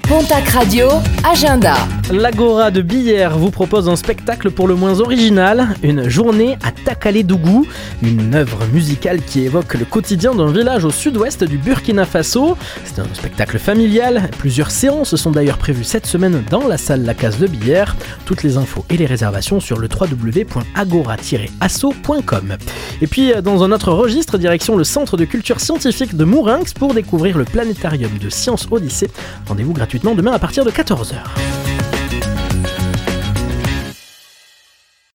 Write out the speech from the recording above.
Pontac Radio, agenda. L'Agora de Billère vous propose un spectacle pour le moins original, une journée à Takaledougou, une œuvre musicale qui évoque le quotidien d'un village au sud-ouest du Burkina Faso. C'est un spectacle familial, plusieurs séances sont d'ailleurs prévues cette semaine dans la salle La Case de Billère. Toutes les infos et les réservations sur le www.agora-asso.com. Et puis dans un autre registre, direction le centre de culture scientifique de Mourinx pour découvrir le planétarium de Sciences Odyssée. Rendez-vous gratuitement demain à partir de 14h.